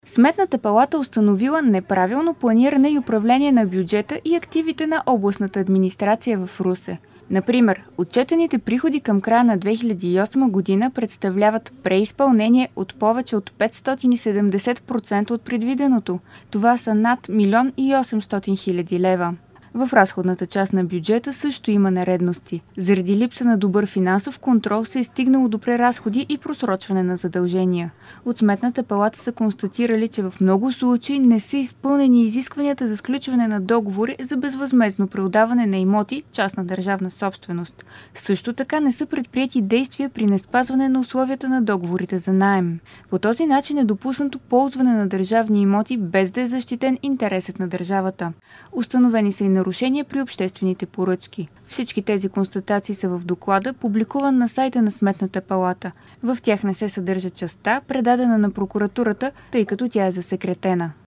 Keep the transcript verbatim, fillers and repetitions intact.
Сметната палата установила неправилно планиране и управление на бюджета и активите на областната администрация в Русе. Например, отчетените приходи към края на две хиляди и осма година представляват преизпълнение от повече от петстотин и седемдесет процента от предвиденото. Това са над милион и осемстотин хиляди лева. В разходната част на бюджета също има нередности. Заради липса на добър финансов контрол се е стигнало до преразходи и просрочване на задължения. От Сметната палата са констатирали, че в много случаи не са изпълнени изискванията за сключване на договори за безвъзмездно преотдаване на имоти частна държавна собственост. Също така не са предприети действия при неспазване на условията на договорите за наем. По този начин е допуснато ползване на държавни имоти без да е защитен интересът на държавата. Установени са и нарушения при обществените поръчки. Всички тези констатации са в доклада, публикуван на сайта на Сметната палата. В тях не се съдържа частта, предадена на прокуратурата, тъй като тя е засекретена.